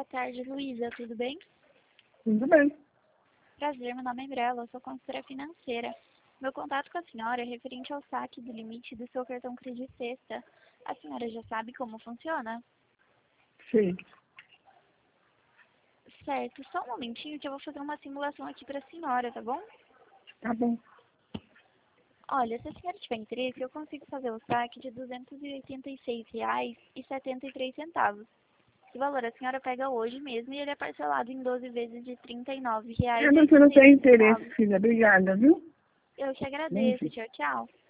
Boa tarde, Luísa, tudo bem? Tudo bem. Prazer, meu nome é Brela, eu sou consultora financeira. Meu contato com a senhora é referente ao saque do limite do seu cartão Credit Sexta. A senhora já sabe como funciona? Sim. Certo, só um momentinho que eu vou fazer uma simulação aqui para a senhora, tá bom? Tá bom. Olha, se a senhora tiver interesse, eu consigo fazer o saque de R$ 286,73. Esse valor a senhora pega hoje mesmo e ele é parcelado em 12 vezes de R$ 39,80. Mas eu não tenho interesse, filha. Obrigada, viu? Eu que Bom agradeço. dia. Tchau, tchau.